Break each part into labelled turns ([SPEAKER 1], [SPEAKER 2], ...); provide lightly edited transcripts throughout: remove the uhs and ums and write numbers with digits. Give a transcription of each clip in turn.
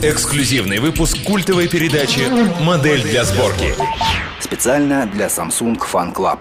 [SPEAKER 1] Эксклюзивный выпуск культовой передачи «Модель для сборки».
[SPEAKER 2] Специально для Samsung Fan Club.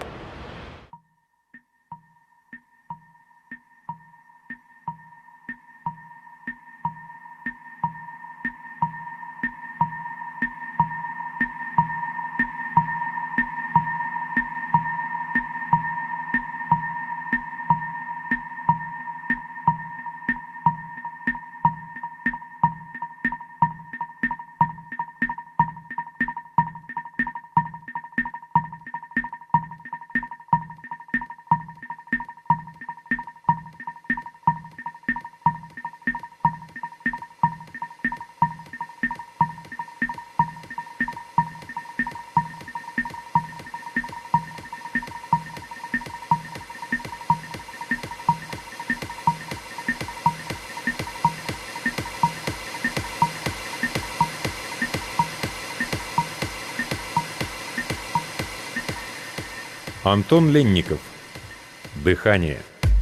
[SPEAKER 3] Антон Ленников. Дыхание.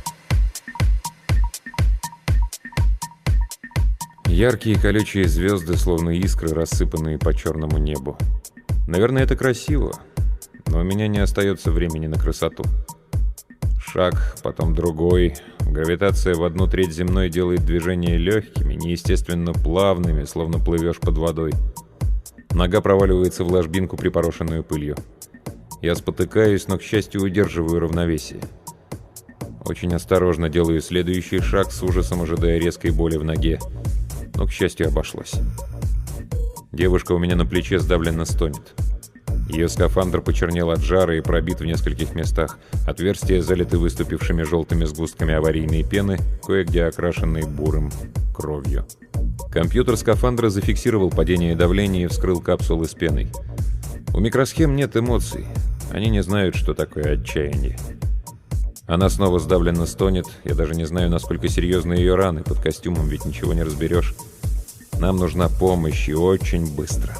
[SPEAKER 3] Яркие колючие звезды, словно искры, рассыпанные по черному небу. Наверное, это красиво, но у меня не остается времени на красоту. Шаг, потом другой. Гравитация в 1/3 земной делает движения легкими, неестественно плавными, словно плывешь под водой. Нога проваливается в ложбинку, припорошенную пылью. Я спотыкаюсь, но, к счастью, удерживаю равновесие. Очень осторожно делаю следующий шаг, с ужасом ожидая резкой боли в ноге. Но, к счастью, обошлось. Девушка у меня на плече сдавленно стонет. Ее скафандр почернел от жара и пробит в нескольких местах. Отверстия залиты выступившими желтыми сгустками аварийной пены, кое-где окрашенной бурым кровью. Компьютер скафандра зафиксировал падение давления и вскрыл капсулы с пеной. У микросхем нет эмоций. Они не знают, что такое отчаяние. Она снова сдавленно стонет. Я даже не знаю, насколько серьезны ее раны. Под костюмом ведь ничего не разберешь. Нам нужна помощь, и очень быстро.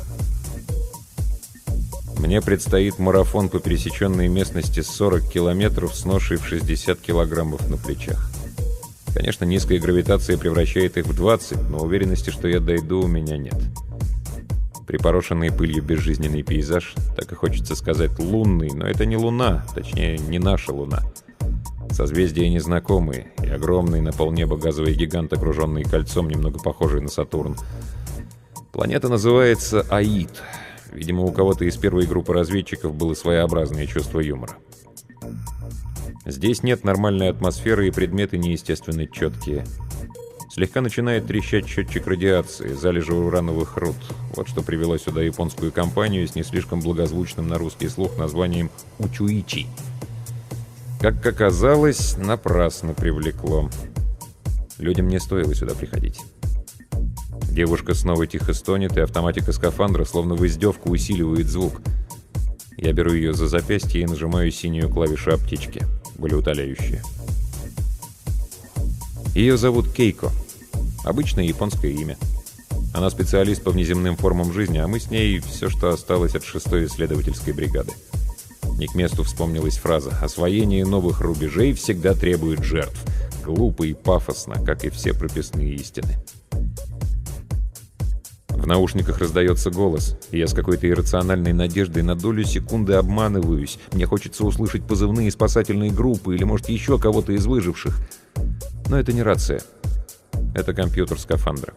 [SPEAKER 3] Мне предстоит марафон по пересеченной местности 40 километров с ношей в 60 килограммов на плечах. Конечно, низкая гравитация превращает их в 20, но уверенности, что я дойду, у меня нет. Припорошенный пылью безжизненный пейзаж, так и хочется сказать лунный, но это не луна, точнее, не наша луна. Созвездия незнакомые, и огромный на полнеба газовый гигант, окруженный кольцом, немного похожий на Сатурн. Планета называется Аид. Видимо, у кого-то из первой группы разведчиков было своеобразное чувство юмора. Здесь нет нормальной атмосферы, и предметы неестественно четкие. Слегка начинает трещать счетчик радиации, залежи урановых руд. Вот что привело сюда японскую компанию с не слишком благозвучным на русский слух названием «Учуичи». Как оказалось, напрасно привлекло. Людям не стоило сюда приходить. Девушка снова тихо стонет, и автоматика скафандра словно в издевку усиливает звук. Я беру ее за запястье и нажимаю синюю клавишу аптечки, болеутоляющую. Ее зовут Кейко. Обычное японское имя. Она специалист по внеземным формам жизни, а мы с ней все, что осталось от 6-й исследовательской бригады. Не к месту вспомнилась фраза: «Освоение новых рубежей всегда требует жертв». Глупо и пафосно, как и все прописные истины. В наушниках раздается голос, и я с какой-то иррациональной надеждой на долю секунды обманываюсь. Мне хочется услышать позывные спасательной группы или, может, еще кого-то из выживших. Но это не рация. Это компьютер скафандра.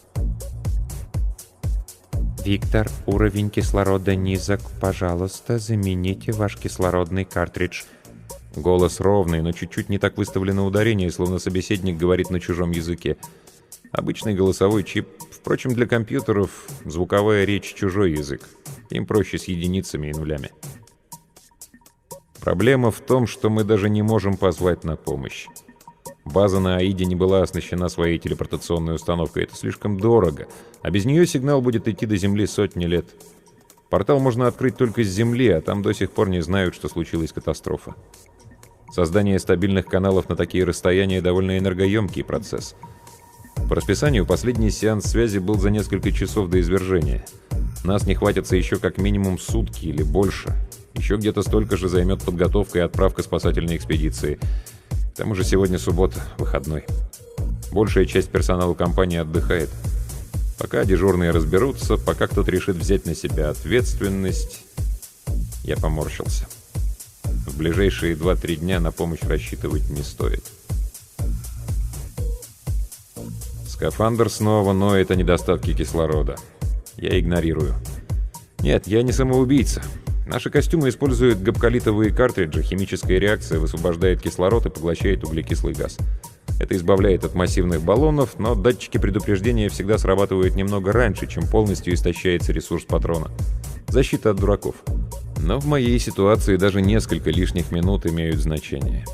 [SPEAKER 3] «Виктор, уровень кислорода низок. Пожалуйста, замените ваш кислородный картридж». Голос ровный, но чуть-чуть не так выставлено ударение, словно собеседник говорит на чужом языке. Обычный голосовой чип. Впрочем, для компьютеров звуковая речь — чужой язык. Им проще с единицами и нулями. Проблема в том, что мы даже не можем позвать на помощь. База на Аиде не была оснащена своей телепортационной установкой. Это слишком дорого, а без нее сигнал будет идти до Земли сотни лет. Портал можно открыть только с Земли, а там до сих пор не знают, что случилась катастрофа. Создание стабильных каналов на такие расстояния — довольно энергоемкий процесс. По расписанию последний сеанс связи был за несколько часов до извержения. Нас не хватится еще как минимум сутки или больше. Еще где-то столько же займет подготовка и отправка спасательной экспедиции. К тому же сегодня суббота, выходной. Большая часть персонала компании отдыхает. Пока дежурные разберутся, пока кто-то решит взять на себя ответственность, я поморщился. В ближайшие 2-3 дня на помощь рассчитывать не стоит. Скафандр снова ноет о недостатке кислорода. Я игнорирую. Нет, я не самоубийца. Наши костюмы используют габкалитовые картриджи. Химическая реакция высвобождает кислород и поглощает углекислый газ. Это избавляет от массивных баллонов, но датчики предупреждения всегда срабатывают немного раньше, чем полностью истощается ресурс патрона. Защита от дураков. Но в моей ситуации даже несколько лишних минут имеют значение.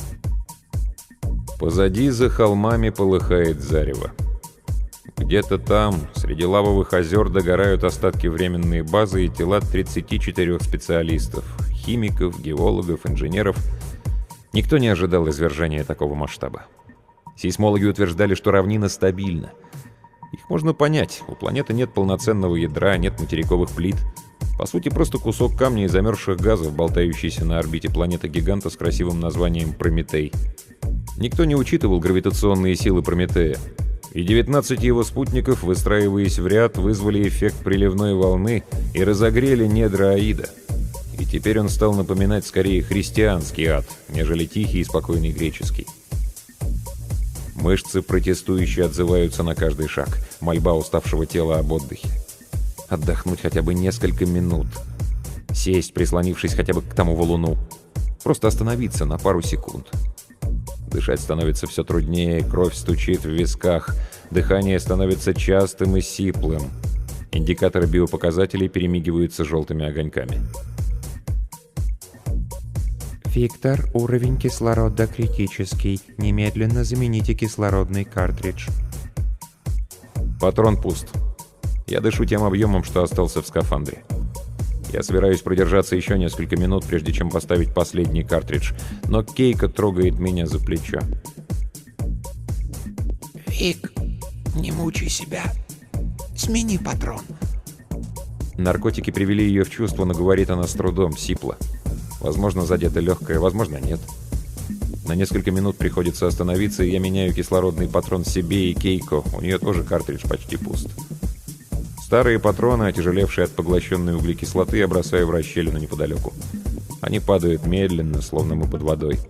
[SPEAKER 3] Позади за холмами полыхает зарево. Где-то там, среди лавовых озер, догорают остатки временной базы и тела 34 специалистов, химиков, геологов, инженеров. Никто не ожидал извержения такого масштаба. Сейсмологи утверждали, что равнина стабильна. Их можно понять. У планеты нет полноценного ядра, нет материковых плит. По сути, просто кусок камня и замерзших газов, болтающийся на орбите планеты-гиганта с красивым названием Прометей. Никто не учитывал гравитационные силы Прометея. И 19 его спутников, выстраиваясь в ряд, вызвали эффект приливной волны и разогрели недра Аида. И теперь он стал напоминать скорее христианский ад, нежели тихий и спокойный греческий. Мышцы протестующие отзываются на каждый шаг, мольба уставшего тела об отдыхе. Отдохнуть хотя бы несколько минут. Сесть, прислонившись хотя бы к тому валуну. Просто остановиться на пару секунд. Дышать становится все труднее, кровь стучит в висках, дыхание становится частым и сиплым. Индикаторы биопоказателей перемигиваются желтыми огоньками.
[SPEAKER 4] «Виктор, уровень кислорода критический. Немедленно замените кислородный картридж».
[SPEAKER 3] Патрон пуст. Я дышу тем объемом, что остался в скафандре. Я собираюсь продержаться еще несколько минут, прежде чем поставить последний картридж, но Кейко трогает меня за плечо.
[SPEAKER 5] «Вик, не мучай себя. Смени патрон».
[SPEAKER 3] Наркотики привели ее в чувство, но говорит она с трудом, сипло. Возможно, задето легкое, возможно, нет. На несколько минут приходится остановиться, и я меняю кислородный патрон себе и Кейко. У нее тоже картридж почти пуст. Старые патроны, отяжелевшие от поглощенной углекислоты, я бросаю в расщелину неподалеку. Они падают медленно, словно мы под водой.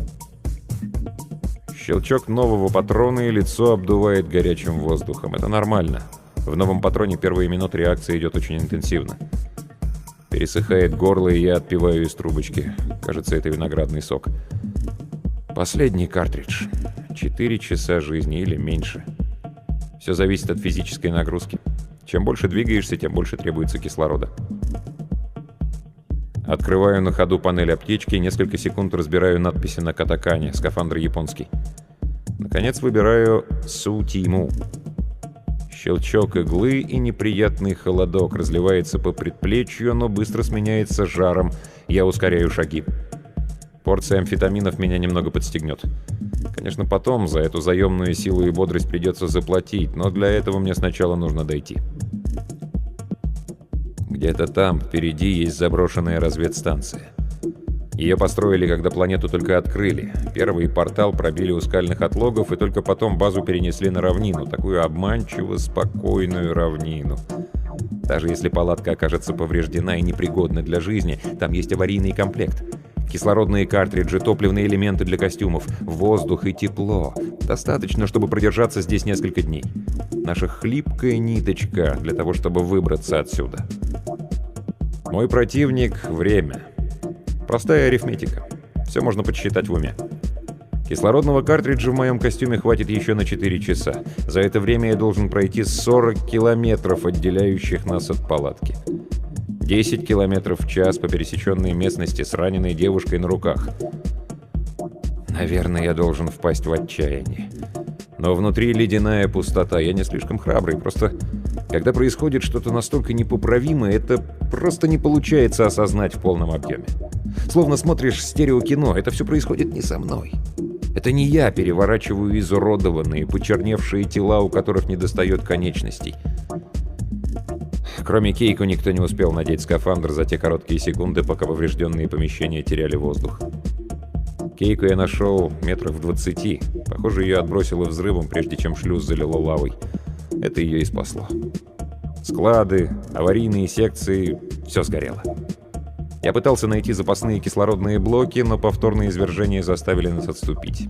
[SPEAKER 3] Щелчок нового патрона, и лицо обдувает горячим воздухом. Это нормально. В новом патроне первые минуты реакция идет очень интенсивно. Пересыхает горло, и я отпиваю из трубочки. Кажется, это виноградный сок. Последний картридж. 4 часа жизни или меньше. Все зависит от физической нагрузки. Чем больше двигаешься, тем больше требуется кислорода. Открываю на ходу панель аптечки, несколько секунд разбираю надписи на катакане, скафандр японский. Наконец выбираю «Су-Тиму». Щелчок иглы, и неприятный холодок разливается по предплечью, но быстро сменяется жаром. Я ускоряю шаги. Порция амфетаминов меня немного подстегнет. Конечно, потом за эту заемную силу и бодрость придется заплатить, но для этого мне сначала нужно дойти. Где-то там, впереди, есть заброшенная разведстанция. Ее построили, когда планету только открыли. Первый портал пробили у скальных отлогов, и только потом базу перенесли на равнину, такую обманчиво спокойную равнину. Даже если палатка окажется повреждена и непригодна для жизни, там есть аварийный комплект. Кислородные картриджи, топливные элементы для костюмов, воздух и тепло. Достаточно, чтобы продержаться здесь несколько дней. Наша хлипкая ниточка для того, чтобы выбраться отсюда. Мой противник — время. Простая арифметика. Все можно подсчитать в уме. Кислородного картриджа в моем костюме хватит еще на 4 часа. За это время я должен пройти 40 километров, отделяющих нас от палатки. 10 километров в час по пересеченной местности с раненой девушкой на руках. Наверное, я должен впасть в отчаяние. Но внутри ледяная пустота. Я не слишком храбрый, просто когда происходит что-то настолько непоправимое, это просто не получается осознать в полном объеме. Словно смотришь стереокино, это все происходит не со мной. Это не я переворачиваю изуродованные, почерневшие тела, у которых недостает конечностей. Кроме Кейко, никто не успел надеть скафандр за те короткие секунды, пока поврежденные помещения теряли воздух. Кейко я нашел метрах в 20. Похоже, ее отбросило взрывом, прежде чем шлюз залило лавой. Это ее и спасло. Склады, аварийные секции — все сгорело. Я пытался найти запасные кислородные блоки, но повторные извержения заставили нас отступить.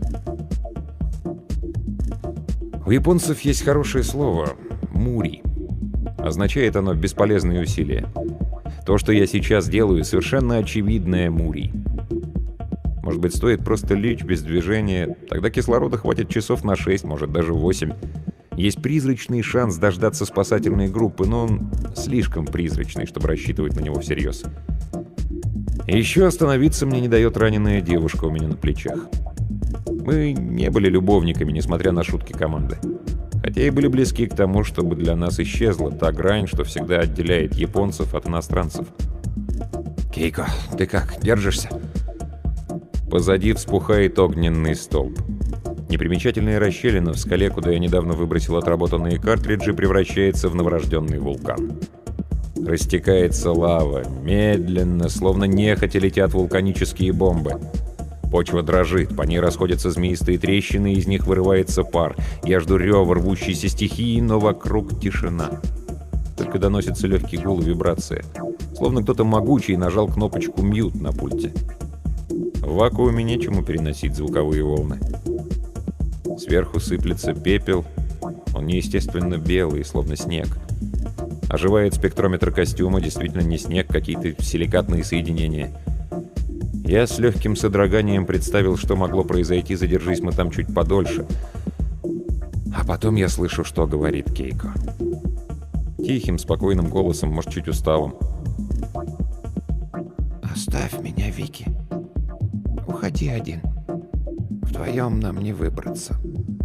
[SPEAKER 3] У японцев есть хорошее слово «мури». Означает оно «бесполезные усилия». То, что я сейчас делаю, совершенно очевидное мури. Может быть, стоит просто лечь без движения, тогда кислорода хватит часов на 6, может, даже 8. Есть призрачный шанс дождаться спасательной группы, но он слишком призрачный, чтобы рассчитывать на него всерьез. И еще остановиться мне не дает раненая девушка у меня на плечах. Мы не были любовниками, несмотря на шутки команды. Хотя и были близки к тому, чтобы для нас исчезла та грань, что всегда отделяет японцев от иностранцев. «Кейко, ты как, держишься?» Позади вспухает огненный столб. Непримечательная расщелина в скале, куда я недавно выбросил отработанные картриджи, превращается в новорожденный вулкан. Растекается лава, медленно, словно нехотя летят вулканические бомбы. Почва дрожит, по ней расходятся змеистые трещины, из них вырывается пар. Я жду рева рвущейся стихии, но вокруг тишина. Только доносится легкий гул и вибрация. Словно кто-то могучий нажал кнопочку «мьют» на пульте. В вакууме нечему переносить звуковые волны. Сверху сыплется пепел. Он неестественно белый, словно снег. Оживает спектрометр костюма, действительно не снег, какие-то силикатные соединения. Я с легким содроганием представил, что могло произойти, задержись мы там чуть подольше. А потом я слышу, что говорит Кейко. Тихим, спокойным голосом, может, чуть усталым.
[SPEAKER 5] Оставь меня, Вики. Уходи один. Вдвоем нам не выбраться.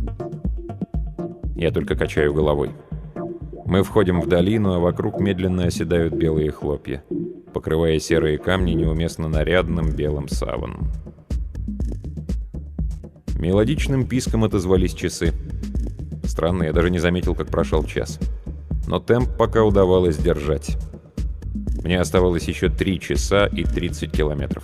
[SPEAKER 3] Я только качаю головой. Мы входим в долину, а вокруг медленно оседают белые хлопья, покрывая серые камни неуместно нарядным белым саваном. Мелодичным писком отозвались часы. Странно, я даже не заметил, как прошел час. Но темп пока удавалось держать. Мне оставалось еще 3 часа и 30 километров.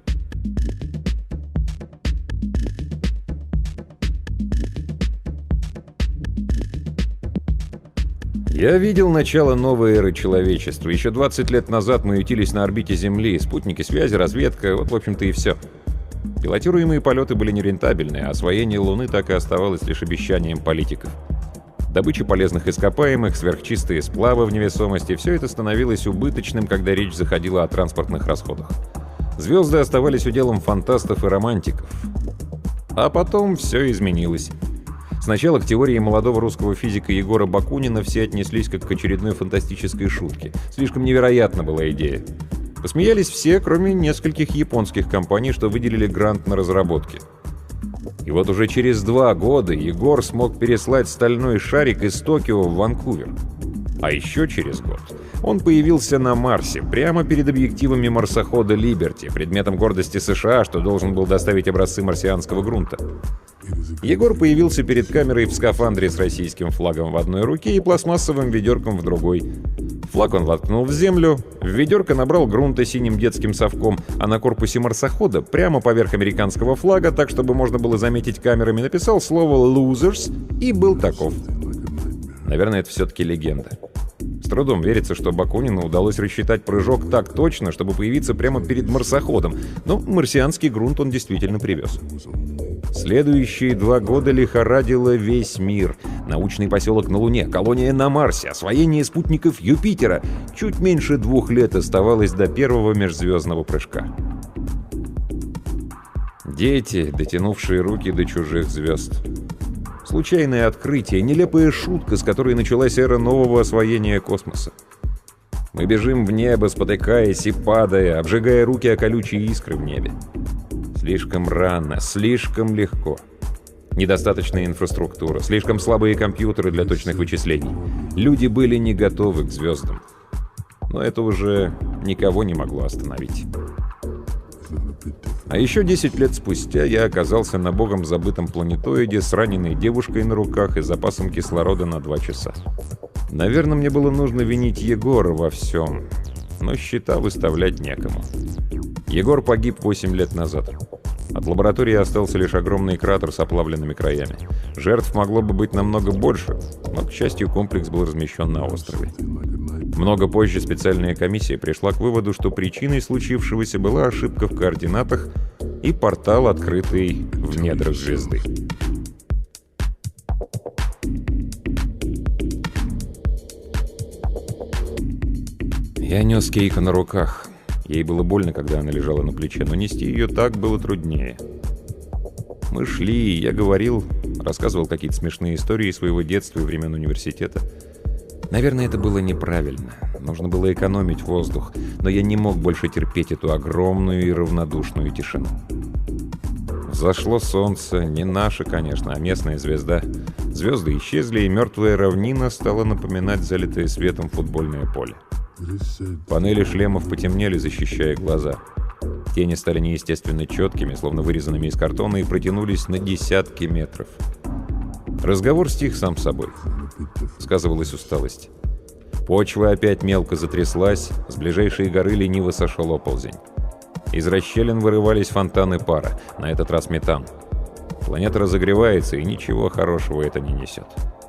[SPEAKER 3] Я видел начало новой эры человечества. Еще 20 лет назад мы ютились на орбите Земли. Спутники связи, разведка, вот, в общем-то, и все. Пилотируемые полеты были нерентабельны, а освоение Луны так и оставалось лишь обещанием политиков. Добыча полезных ископаемых, сверхчистые сплавы в невесомости — все это становилось убыточным, когда речь заходила о транспортных расходах. Звезды оставались уделом фантастов и романтиков. А потом все изменилось. Сначала к теории молодого русского физика Егора Бакунина все отнеслись как к очередной фантастической шутке. Слишком невероятна была идея. Посмеялись все, кроме нескольких японских компаний, что выделили грант на разработки. И вот уже через 2 года Егор смог переслать стальной шарик из Токио в Ванкувер. А еще через год он появился на Марсе, прямо перед объективами марсохода «Либерти», предметом гордости США, что должен был доставить образцы марсианского грунта. Егор появился перед камерой в скафандре с российским флагом в одной руке и пластмассовым ведерком в другой. Флаг он воткнул в землю, в ведерко набрал грунта синим детским совком, а на корпусе марсохода, прямо поверх американского флага, так чтобы можно было заметить камерами, написал слово «losers» и был таков. Наверное, это все-таки легенда. С трудом верится, что Бакунину удалось рассчитать прыжок так точно, чтобы появиться прямо перед марсоходом, но марсианский грунт он действительно привез. Следующие 2 года лихорадило весь мир. Научный поселок на Луне, колония на Марсе, освоение спутников Юпитера. Чуть меньше 2 лет оставалось до первого межзвездного прыжка. Дети, дотянувшие руки до чужих звезд. Случайное открытие, нелепая шутка, с которой началась эра нового освоения космоса. Мы бежим в небо, спотыкаясь и падая, обжигая руки о колючие искры в небе. Слишком рано, слишком легко. Недостаточная инфраструктура, слишком слабые компьютеры для точных вычислений. Люди были не готовы к звездам. Но это уже никого не могло остановить. А еще 10 лет спустя я оказался на богом забытом планетоиде с раненой девушкой на руках и запасом кислорода на 2 часа. Наверное, мне было нужно винить Егора во всем, но счета выставлять некому. Егор погиб 8 лет назад. От лаборатории остался лишь огромный кратер с оплавленными краями. Жертв могло бы быть намного больше, Но, к счастью, комплекс был размещен на острове. Много позже специальная комиссия пришла к выводу, что причиной случившегося была ошибка в координатах и портал, открытый в недрах звезды. Я нес Кейко на руках. Ей было больно, когда она лежала на плече, но нести ее так было труднее. Мы шли, я говорил, рассказывал какие-то смешные истории из своего детства и времен университета. Наверное, это было неправильно. Нужно было экономить воздух, но я не мог больше терпеть эту огромную и равнодушную тишину. Взошло солнце, не наше, конечно, а местная звезда. Звезды исчезли, и мертвая равнина стала напоминать залитое светом футбольное поле. Панели шлемов потемнели, защищая глаза. Тени стали неестественно четкими, словно вырезанными из картона, и протянулись на десятки метров. Разговор стих сам собой. Сказывалась усталость. Почва опять мелко затряслась, с ближайшей горы лениво сошел оползень. Из расщелин вырывались фонтаны пара, на этот раз метан. Планета разогревается, и ничего хорошего это не несет.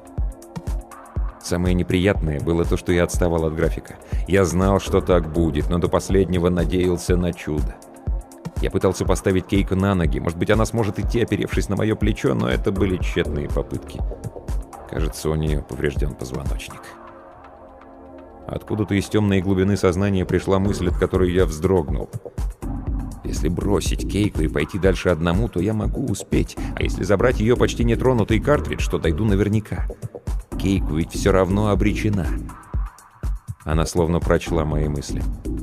[SPEAKER 3] Самое неприятное было то, что я отставал от графика. Я знал, что так будет, но до последнего надеялся на чудо. Я пытался поставить Кейко на ноги. Может быть, она сможет идти, оперевшись на мое плечо, но это были тщетные попытки. Кажется, у нее поврежден позвоночник. Откуда-то из темной глубины сознания пришла мысль, от которой я вздрогнул. Если бросить Кейко и пойти дальше одному, то я могу успеть. А если забрать ее почти нетронутый картридж, то дойду наверняка. Кейко ведь все равно обречена. Она словно прочла мои мысли.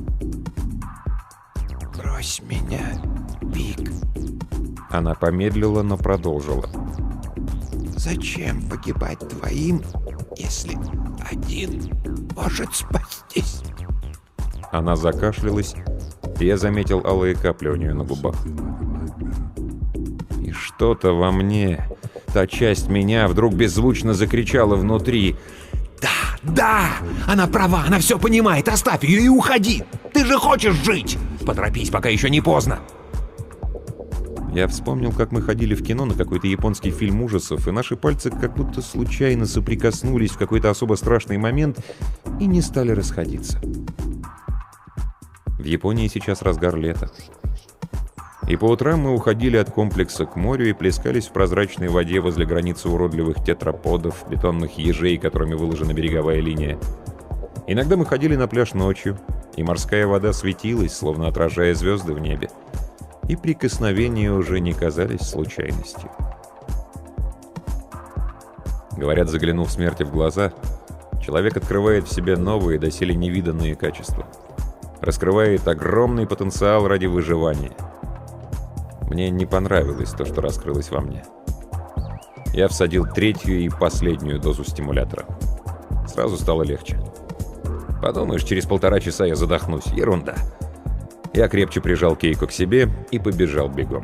[SPEAKER 5] «Брось меня, Вик».
[SPEAKER 3] Она помедлила, но продолжила.
[SPEAKER 5] «Зачем погибать двоим, если один может спастись?»
[SPEAKER 3] Она закашлялась, и я заметил алые капли у нее на губах. И что-то во мне, та часть меня, вдруг беззвучно закричала внутри.
[SPEAKER 5] Да, она права, она все понимает, оставь ее и уходи. Ты же хочешь жить. Поторопись, пока еще не поздно.
[SPEAKER 3] Я вспомнил, как мы ходили в кино на какой-то японский фильм ужасов, и наши пальцы как будто случайно соприкоснулись в какой-то особо страшный момент и не стали расходиться. В Японии сейчас разгар лета. И по утрам мы уходили от комплекса к морю и плескались в прозрачной воде возле границы уродливых тетраподов, бетонных ежей, которыми выложена береговая линия. Иногда мы ходили на пляж ночью, и морская вода светилась, словно отражая звезды в небе. И прикосновения уже не казались случайностью. Говорят, заглянув смерти в глаза, человек открывает в себе новые, доселе невиданные качества. Раскрывает огромный потенциал ради выживания. Мне не понравилось то, что раскрылось во мне. Я всадил третью и последнюю дозу стимулятора. Сразу стало легче. Подумаешь, через 1,5 часа я задохнусь. Ерунда. Я крепче прижал Кейко к себе и побежал бегом.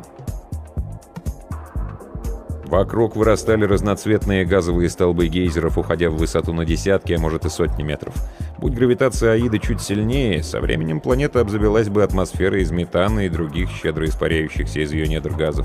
[SPEAKER 3] Вокруг вырастали разноцветные газовые столбы гейзеров, уходя в высоту на десятки, а может и сотни метров. Будь гравитация Аиды чуть сильнее, со временем планета обзавелась бы атмосферой из метана и других щедро испаряющихся из ее недр газов.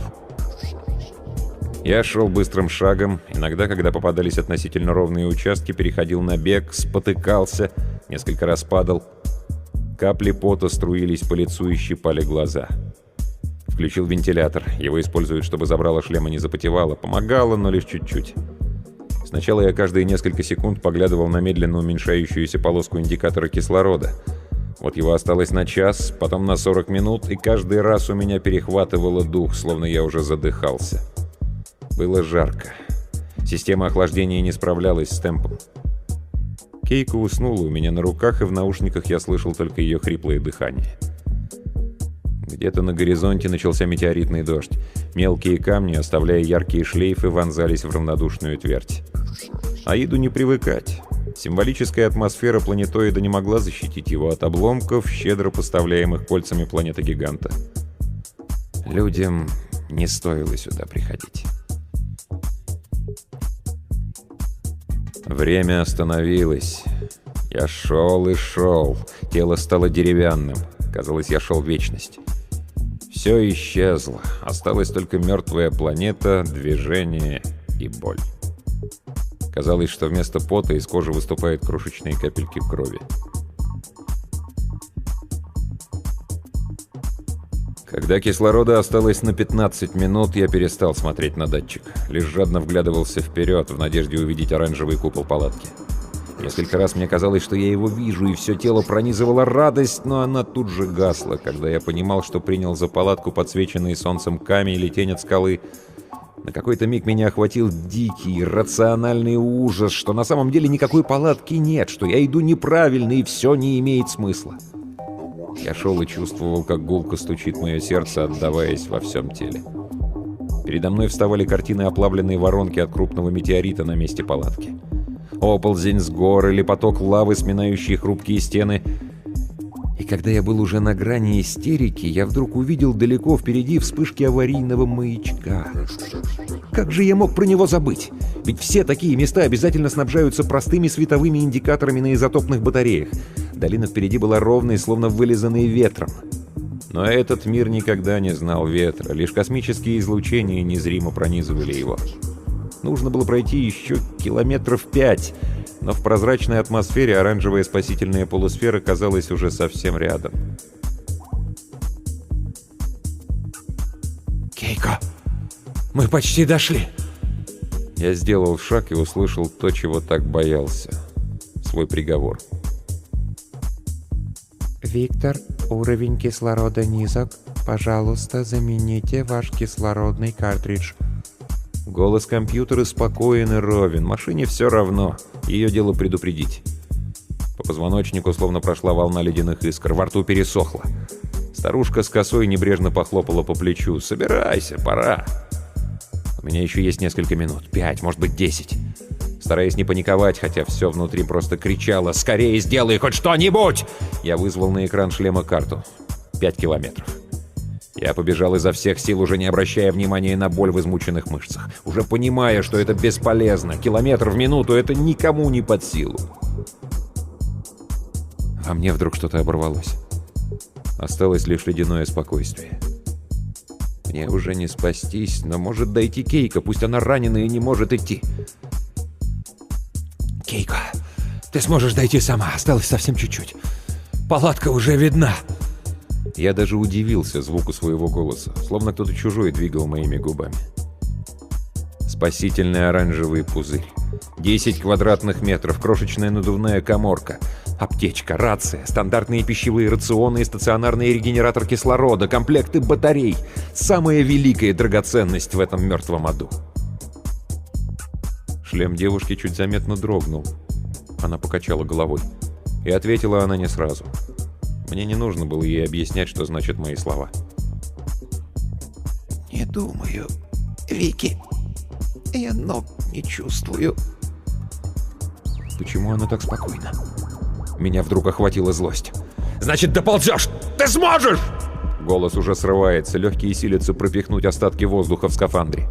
[SPEAKER 3] Я шел быстрым шагом, иногда, когда попадались относительно ровные участки, переходил на бег, спотыкался, несколько раз падал. Капли пота струились по лицу и щипали глаза. Включил вентилятор. Его используют, чтобы забрало шлема не запотевало. Помогало, но лишь чуть-чуть. Сначала я каждые несколько секунд поглядывал на медленно уменьшающуюся полоску индикатора кислорода. Вот его осталось на час, потом на 40 минут, и каждый раз у меня перехватывало дух, словно я уже задыхался. Было жарко. Система охлаждения не справлялась с темпом. Кейко уснула у меня на руках, и в наушниках я слышал только ее хриплое дыхание. Где-то на горизонте начался метеоритный дождь. Мелкие камни, оставляя яркие шлейфы, вонзались в равнодушную твердь. Аиду не привыкать. Символическая атмосфера планетоида не могла защитить его от обломков, щедро поставляемых кольцами планеты-гиганта. Людям не стоило сюда приходить. Время остановилось. Я шел и шел. Тело стало деревянным. Казалось, я шел в вечность. Все исчезло. Осталась только мертвая планета, движение и боль. Казалось, что вместо пота из кожи выступают крошечные капельки крови. Когда кислорода осталось на 15 минут, я перестал смотреть на датчик. Лишь жадно вглядывался вперед, в надежде увидеть оранжевый купол палатки. Несколько раз мне казалось, что я его вижу, и все тело пронизывала радость, но она тут же гасла, когда я понимал, что принял за палатку подсвеченный солнцем камень или тень от скалы. На какой-то миг меня охватил дикий, иррациональный ужас, что на самом деле никакой палатки нет, что я иду неправильно, и все не имеет смысла. Я шел и чувствовал, как гулко стучит мое сердце, отдаваясь во всем теле. Передо мной вставали картины оплавленной воронки от крупного метеорита на месте палатки. Оползень с гор или поток лавы, сминающий хрупкие стены. И когда я был уже на грани истерики, я вдруг увидел далеко впереди вспышки аварийного маячка. Как же я мог про него забыть? Ведь все такие места обязательно снабжаются простыми световыми индикаторами на изотопных батареях. Долина впереди была ровной, словно вылизанной ветром. Но этот мир никогда не знал ветра, лишь космические излучения незримо пронизывали его. Нужно было пройти еще километров 5, но в прозрачной атмосфере оранжевая спасительная полусфера казалась уже совсем рядом.
[SPEAKER 5] Кейко, мы почти дошли.
[SPEAKER 3] Я сделал шаг и услышал то, чего так боялся. Свой приговор.
[SPEAKER 4] Виктор, уровень кислорода низок. Пожалуйста, замените ваш кислородный картридж.
[SPEAKER 3] Голос компьютера спокоен и ровен. Машине все равно. Ее дело предупредить. По позвоночнику словно прошла волна ледяных искр. Во рту пересохло. Старушка с косой небрежно похлопала по плечу. «Собирайся, пора». У меня еще есть несколько минут. 5, может быть, 10. Стараясь не паниковать, хотя все внутри просто кричало: «Скорее сделай хоть что-нибудь!» Я вызвал на экран шлема карту. 5 километров. Я побежал изо всех сил, уже не обращая внимания на боль в измученных мышцах. Уже понимая, что это бесполезно. Километр в минуту — это никому не под силу. А мне вдруг что-то оборвалось. Осталось лишь ледяное спокойствие. Мне уже не спастись, но может дойти Кейко, пусть она ранена и не может идти.
[SPEAKER 5] Кейко, ты сможешь дойти сама, осталось совсем чуть-чуть. Палатка уже видна.
[SPEAKER 3] Я даже удивился звуку своего голоса, словно кто-то чужой двигал моими губами. Спасительный оранжевый пузырь. 10 квадратных метров, крошечная надувная каморка. Аптечка, рация, стандартные пищевые рационы и стационарный регенератор кислорода, комплекты батарей. Самая великая драгоценность в этом мертвом аду. Шлем девушки чуть заметно дрогнул. Она покачала головой. И ответила она не сразу. Мне не нужно было ей объяснять, что значат мои слова.
[SPEAKER 5] Не думаю, Вики. Я ног не чувствую.
[SPEAKER 3] Почему она так спокойна? Меня вдруг охватила злость. «Значит, доползешь! Ты сможешь!» Голос уже срывается, легкие силятся пропихнуть остатки воздуха в скафандре.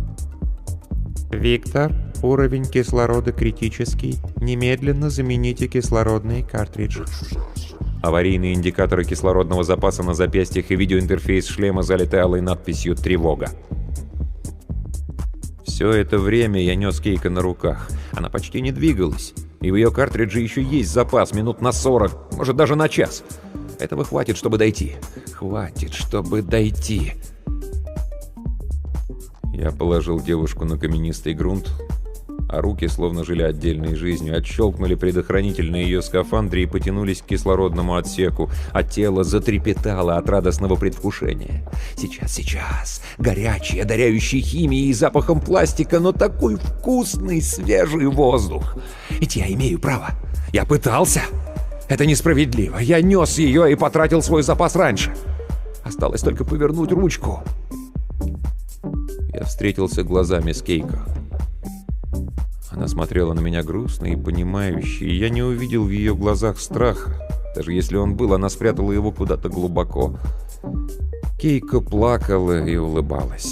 [SPEAKER 4] Виктор, уровень кислорода критический. Немедленно замените кислородный картридж.
[SPEAKER 3] Аварийные индикаторы кислородного запаса на запястьях и видеоинтерфейс шлема залиты алой надписью «Тревога». Все это время я нес Кейко на руках. Она почти не двигалась. И в ее картридже еще есть запас минут на 40, может даже на час. Этого хватит, чтобы дойти. Хватит, чтобы дойти. Я положил девушку на каменистый грунт, а руки, словно жили отдельной жизнью, отщелкнули предохранитель на ее скафандре и потянулись к кислородному отсеку, а тело затрепетало от радостного предвкушения. Сейчас. Горячий, одаряющий химией и запахом пластика, но такой вкусный, свежий воздух. Ведь я имею право. Я пытался. Это несправедливо. Я нес ее и потратил свой запас раньше. Осталось только повернуть ручку. Я встретился глазами с Кейко. Она смотрела на меня грустно и понимающе, и я не увидел в ее глазах страха. Даже если он был, она спрятала его куда-то глубоко. Кейко плакала и улыбалась.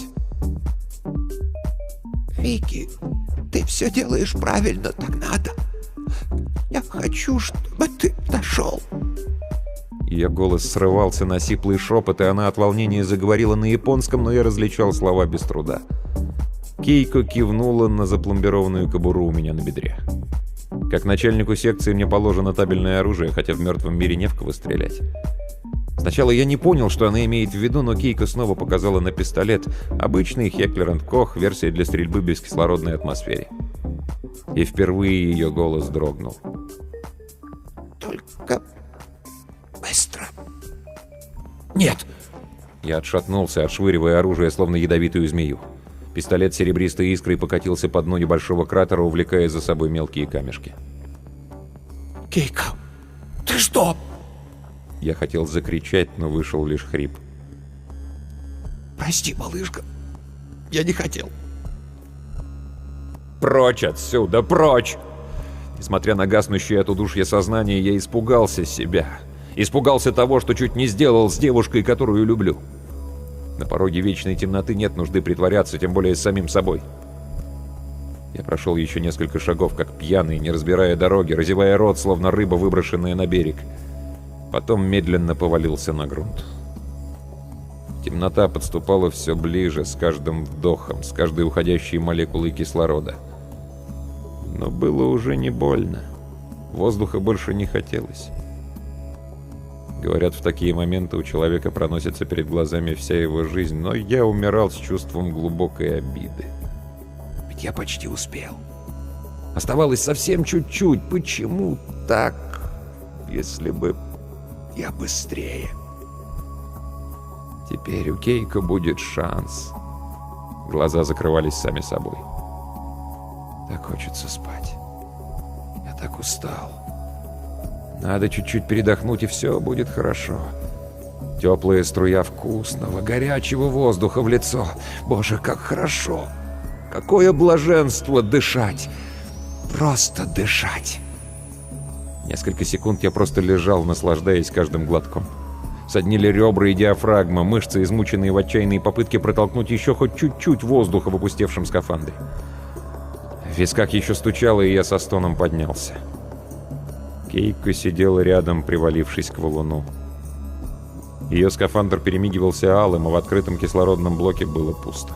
[SPEAKER 5] Вики, ты все делаешь правильно, так надо. Я хочу, чтобы ты дошел.
[SPEAKER 3] Ее голос срывался на сиплый шепот, и она от волнения заговорила на японском, но я различал слова без труда. Кейко кивнула на запломбированную кобуру у меня на бедре. Как начальнику секции мне положено табельное оружие, хотя в мертвом мире не в кого стрелять. Сначала я не понял, что она имеет в виду, но Кейко снова показала на пистолет. Обычный Heckler & Koch, версия для стрельбы без кислородной атмосфере. И впервые ее голос дрогнул.
[SPEAKER 5] «Только быстро». «Нет!»
[SPEAKER 3] Я отшатнулся, отшвыривая оружие, словно ядовитую змею. Пистолет серебристой искрой покатился по дну небольшого кратера, увлекая за собой мелкие камешки.
[SPEAKER 5] «Кейко, ты что?»
[SPEAKER 3] Я хотел закричать, но вышел лишь хрип.
[SPEAKER 5] «Прости, малышка, я не хотел».
[SPEAKER 3] «Прочь отсюда, прочь!» Несмотря на гаснущее от удушья сознание, я испугался себя. Испугался того, что чуть не сделал с девушкой, которую люблю. На пороге вечной темноты нет нужды притворяться, тем более с самим собой. Я прошел еще несколько шагов, как пьяный, не разбирая дороги, разевая рот, словно рыба, выброшенная на берег. Потом медленно повалился на грунт. Темнота подступала все ближе, с каждым вдохом, с каждой уходящей молекулой кислорода. Но было уже не больно. Воздуха больше не хотелось. Говорят, в такие моменты у человека проносится перед глазами вся его жизнь, но я умирал с чувством глубокой обиды.
[SPEAKER 5] Ведь я почти успел. Оставалось совсем чуть-чуть. Почему так? Если бы я быстрее.
[SPEAKER 3] Теперь у Кейко будет шанс. Глаза закрывались сами собой.
[SPEAKER 5] Так хочется спать. Я так устал.
[SPEAKER 3] Надо чуть-чуть передохнуть, и все будет хорошо. Теплая струя вкусного, горячего воздуха в лицо. Боже, как хорошо! Какое блаженство дышать! Просто дышать! Несколько секунд я просто лежал, наслаждаясь каждым глотком. Соднили ребра и диафрагма, мышцы, измученные в отчаянной попытке протолкнуть еще хоть чуть-чуть воздуха в опустевшем скафандре. В висках еще стучало, и я со стоном поднялся. Кейко сидела рядом, привалившись к валуну. Ее скафандр перемигивался алым, а в открытом кислородном блоке было пусто.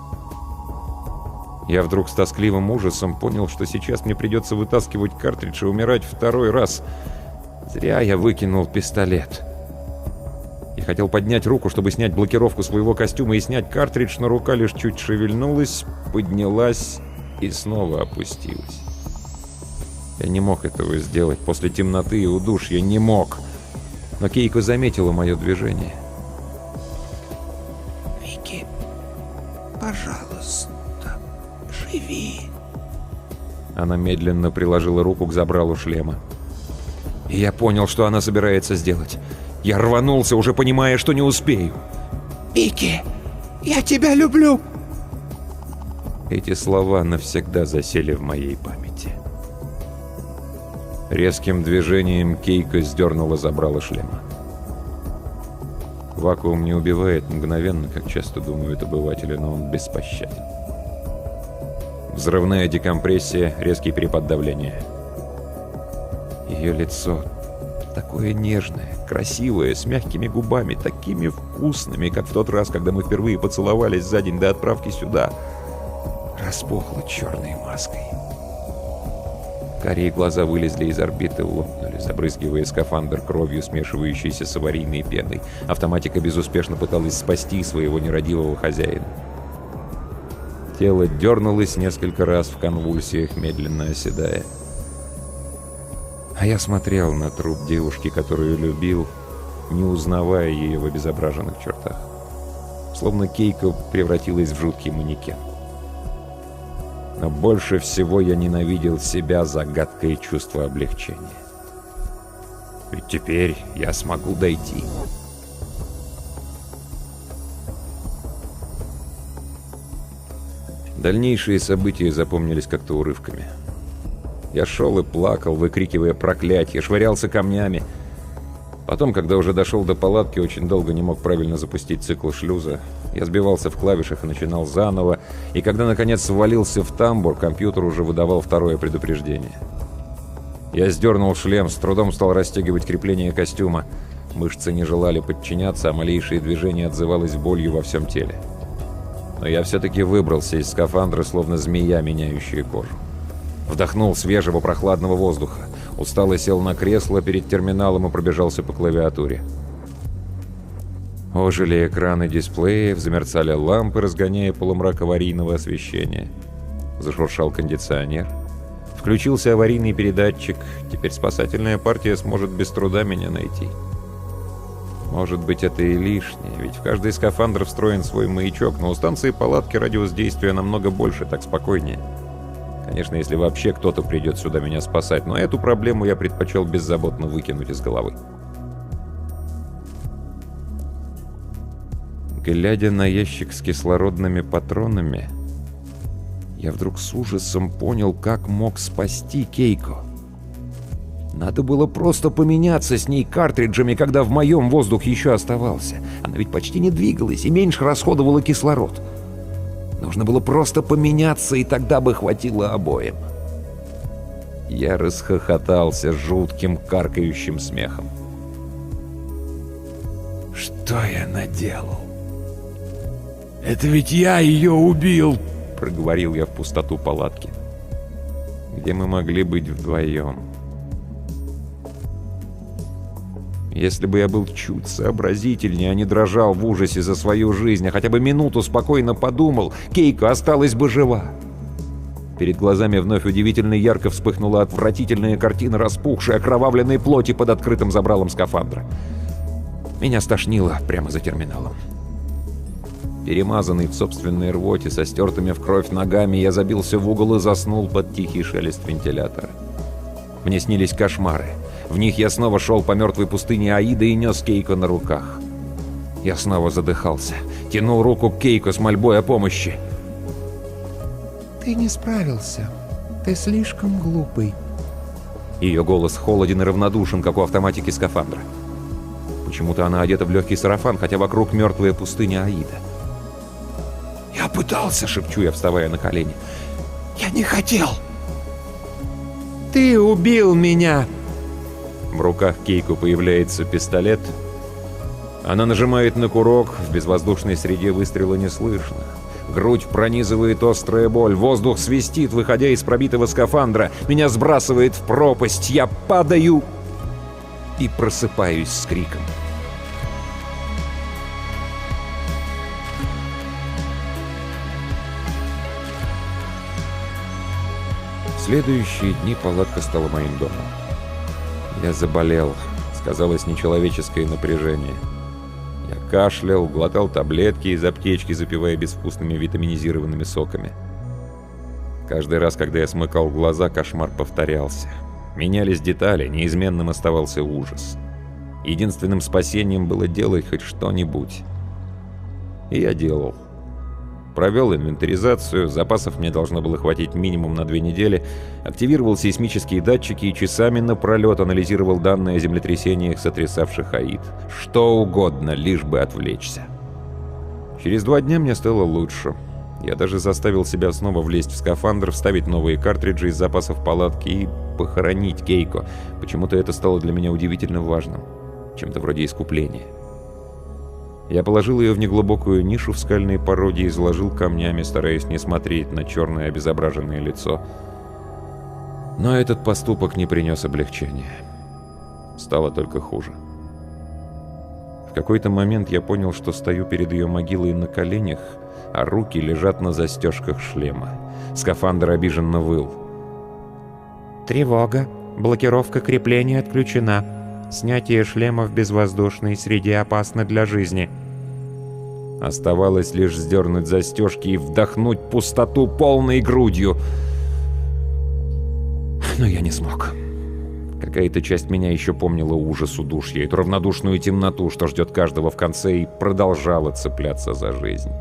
[SPEAKER 3] Я вдруг с тоскливым ужасом понял, что сейчас мне придется вытаскивать картридж и умирать второй раз. Зря я выкинул пистолет. Я хотел поднять руку, чтобы снять блокировку своего костюма и снять картридж, но рука лишь чуть шевельнулась, поднялась и снова опустилась. Я не мог этого сделать. После темноты и удушья не мог. Но Кейко заметила мое движение.
[SPEAKER 5] «Вики, пожалуйста, живи».
[SPEAKER 3] Она медленно приложила руку к забралу шлема. И я понял, что она собирается сделать. Я рванулся, уже понимая, что не успею.
[SPEAKER 5] «Вики, я тебя люблю!»
[SPEAKER 3] Эти слова навсегда засели в моей памяти. Резким движением Кейко сдернула забрало шлема. Вакуум не убивает мгновенно, как часто думают обыватели, но он беспощаден. Взрывная декомпрессия, резкий перепад давления. Ее лицо такое нежное, красивое, с мягкими губами, такими вкусными, как в тот раз, когда мы впервые поцеловались за день до отправки сюда, распухло черной маской. Карие глаза вылезли из орбиты, лопнули, забрызгивая скафандр кровью, смешивающейся с аварийной пеной. Автоматика безуспешно пыталась спасти своего нерадивого хозяина. Тело дернулось несколько раз в конвульсиях, медленно оседая. А я смотрел на труп девушки, которую любил, не узнавая ее в обезображенных чертах. Словно Кейко превратилась в жуткий манекен. Но больше всего я ненавидел себя за гадкое чувство облегчения. Ведь теперь я смогу дойти. Дальнейшие события запомнились как-то урывками. Я шел и плакал, выкрикивая проклятия, швырялся камнями. Потом, когда уже дошел до палатки, очень долго не мог правильно запустить цикл шлюза. Я сбивался в клавишах и начинал заново. И когда, наконец, свалился в тамбур, компьютер уже выдавал второе предупреждение. Я сдернул шлем, с трудом стал расстегивать крепление костюма. Мышцы не желали подчиняться, а малейшее движение отзывалось болью во всем теле. Но я все-таки выбрался из скафандра, словно змея, меняющая кожу. Вдохнул свежего прохладного воздуха. Устало сел на кресло перед терминалом и пробежался по клавиатуре. Ожили экраны дисплеев, замерцали лампы, разгоняя полумрак аварийного освещения. Зашуршал кондиционер. Включился аварийный передатчик. Теперь спасательная партия сможет без труда меня найти. Может быть, это и лишнее, ведь в каждый скафандр встроен свой маячок, но у станции палатки радиус действия намного больше, так спокойнее. Конечно, если вообще кто-то придет сюда меня спасать, но эту проблему я предпочел беззаботно выкинуть из головы. Глядя на ящик с кислородными патронами, я вдруг с ужасом понял, как мог спасти Кейко. Надо было просто поменяться с ней картриджами, когда в моем воздух еще оставался. Она ведь почти не двигалась и меньше расходовала кислород. Нужно было просто поменяться, и тогда бы хватило обоим. Я расхохотался жутким каркающим смехом.
[SPEAKER 5] Что я наделал? Это ведь я ее убил!
[SPEAKER 3] Проговорил я в пустоту палатки, где мы могли быть вдвоем. Если бы я был чуть сообразительнее, а не дрожал в ужасе за свою жизнь, а хотя бы минуту спокойно подумал, Кейко осталась бы жива. Перед глазами вновь удивительно ярко вспыхнула отвратительная картина распухшей, окровавленной плоти под открытым забралом скафандра. Меня стошнило прямо за терминалом. Перемазанный в собственной рвоте, со стертыми в кровь ногами, я забился в угол и заснул под тихий шелест вентилятора. Мне снились кошмары. В них я снова шел по мертвой пустыне Аида и нес Кейко на руках. Я снова задыхался, тянул руку к Кейко с мольбой о помощи.
[SPEAKER 4] «Ты не справился. Ты слишком глупый».
[SPEAKER 3] Ее голос холоден и равнодушен, как у автоматики скафандра. Почему-то она одета в легкий сарафан, хотя вокруг мертвая пустыня Аида.
[SPEAKER 5] Я пытался,
[SPEAKER 3] Шепчу я, вставая на колени.
[SPEAKER 5] Я не хотел.
[SPEAKER 4] «Ты убил меня!»
[SPEAKER 3] В руках Кейко появляется пистолет. Она нажимает на курок, в безвоздушной среде выстрела не слышно. Грудь пронизывает острая боль, воздух свистит, выходя из пробитого скафандра. Меня сбрасывает в пропасть, я падаю и просыпаюсь с криком. В следующие дни палатка стала моим домом. Я заболел, сказалось нечеловеческое напряжение. Я кашлял, глотал таблетки из аптечки, запивая безвкусными витаминизированными соками. Каждый раз, когда я смыкал глаза, кошмар повторялся. Менялись детали, неизменным оставался ужас. Единственным спасением было делать хоть что-нибудь. И я делал. Провел инвентаризацию, запасов мне должно было хватить минимум на 2 недели, активировал сейсмические датчики и часами напролет анализировал данные о землетрясениях, сотрясавших Аид. Что угодно, лишь бы отвлечься. Через 2 дня мне стало лучше. Я даже заставил себя снова влезть в скафандр, вставить новые картриджи из запасов палатки и похоронить Кейко. Почему-то это стало для меня удивительно важным. Чем-то вроде искупления. Я положил ее в неглубокую нишу в скальной породе и заложил камнями, стараясь не смотреть на черное обезображенное лицо. Но этот поступок не принес облегчения. Стало только хуже. В какой-то момент я понял, что стою перед ее могилой на коленях, а руки лежат на застежках шлема. Скафандр обиженно выл.
[SPEAKER 4] «Тревога. Блокировка крепления отключена. Снятие шлема в безвоздушной среде опасно для жизни».
[SPEAKER 3] Оставалось лишь сдернуть застежки и вдохнуть пустоту полной грудью. Но я не смог. Какая-то часть меня еще помнила ужас удушья, эту равнодушную темноту, что ждет каждого в конце, и продолжала цепляться за жизнь.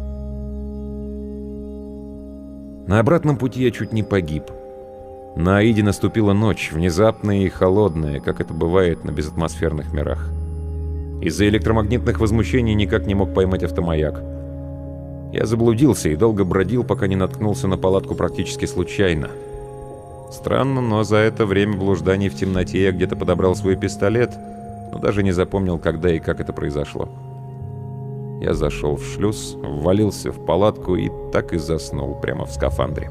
[SPEAKER 3] На обратном пути я чуть не погиб. На Аиде наступила ночь, внезапная и холодная, как это бывает на безатмосферных мирах. Из-за электромагнитных возмущений никак не мог поймать автомаяк. Я заблудился и долго бродил, пока не наткнулся на палатку практически случайно. Странно, но за это время блужданий в темноте я где-то подобрал свой пистолет, но даже не запомнил, когда и как это произошло. Я зашел в шлюз, ввалился в палатку и так и заснул прямо в скафандре.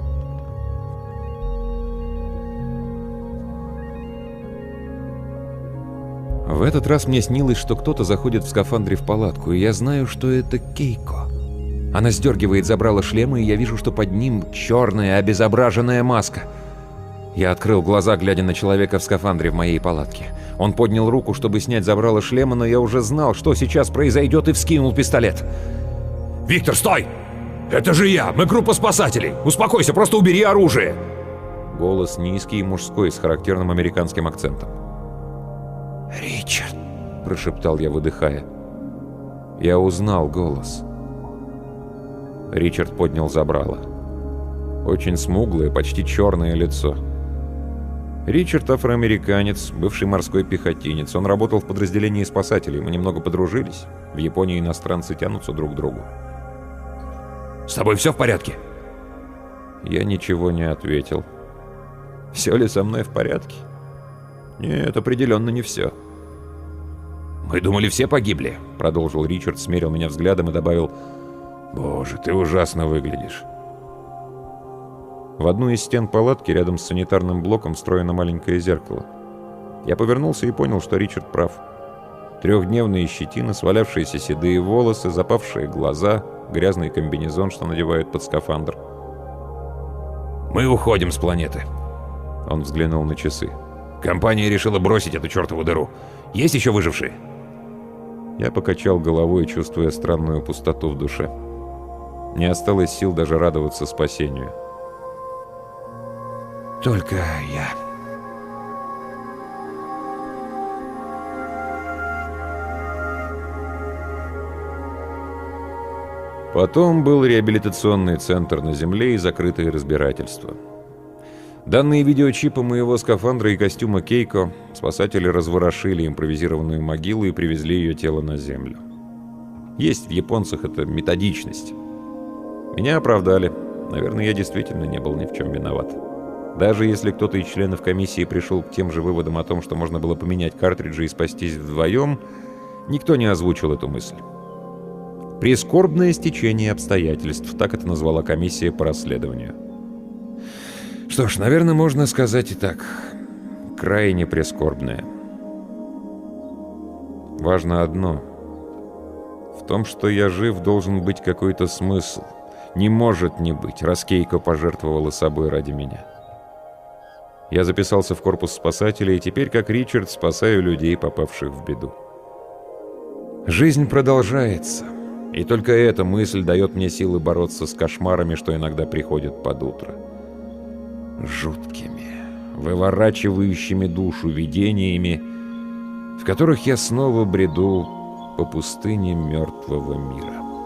[SPEAKER 3] В этот раз мне снилось, что кто-то заходит в скафандре в палатку, и я знаю, что это Кейко. Она сдергивает забрало шлема, и я вижу, что под ним черная обезображенная маска. Я открыл глаза, глядя на человека в скафандре в моей палатке. Он поднял руку, чтобы снять забрало шлема, но я уже знал, что сейчас произойдет, и вскинул пистолет.
[SPEAKER 5] «Виктор, стой! Это же я! Мы группа спасателей! Успокойся, просто убери оружие!»
[SPEAKER 3] Голос низкий и мужской, с характерным американским акцентом.
[SPEAKER 5] «Ричард!»
[SPEAKER 3] – прошептал я, выдыхая. Я узнал голос. Ричард поднял забрало. Очень смуглое, почти черное лицо. Ричард — афроамериканец, бывший морской пехотинец. Он работал в подразделении спасателей. Мы немного подружились. В Японии иностранцы тянутся друг к другу.
[SPEAKER 5] «С тобой все в порядке?»
[SPEAKER 3] Я ничего не ответил. Все ли со мной в порядке? Нет, определенно не все.
[SPEAKER 5] «Мы думали, все погибли»,
[SPEAKER 3] — продолжил Ричард, смерил меня взглядом и добавил: «Боже, ты ужасно выглядишь». В одну из стен палатки рядом с санитарным блоком встроено маленькое зеркало. Я повернулся и понял, что Ричард прав. Трехдневные щетины, свалявшиеся седые волосы, запавшие глаза, грязный комбинезон, что надевают под скафандр.
[SPEAKER 5] «Мы уходим с планеты».
[SPEAKER 3] Он взглянул на часы.
[SPEAKER 5] «Компания решила бросить эту чертову дыру. Есть еще выжившие?»
[SPEAKER 3] Я покачал головой, чувствуя странную пустоту в душе. Не осталось сил даже радоваться спасению.
[SPEAKER 5] «Только я».
[SPEAKER 3] Потом был реабилитационный центр на Земле и закрытые разбирательства. Данные видеочипы моего скафандра и костюма Кейко спасатели разворошили импровизированную могилу и привезли ее тело на Землю. Есть в японцах эта методичность. Меня оправдали. Наверное, я действительно не был ни в чем виноват. Даже если кто-то из членов комиссии пришел к тем же выводам о том, что можно было поменять картриджи и спастись вдвоем, никто не озвучил эту мысль. «Прискорбное стечение обстоятельств», так это назвала комиссия по расследованию. Что ж, наверное, можно сказать и так. Крайне прискорбное. Важно одно. В том, что я жив, должен быть какой-то смысл. Не может не быть, раз Кейко пожертвовала собой ради меня. Я записался в корпус спасателей, и теперь, как Ричард, спасаю людей, попавших в беду. Жизнь продолжается. И только эта мысль дает мне силы бороться с кошмарами, что иногда приходят под утро. Жуткими, выворачивающими душу видениями, в которых я снова бреду по пустыне мертвого мира.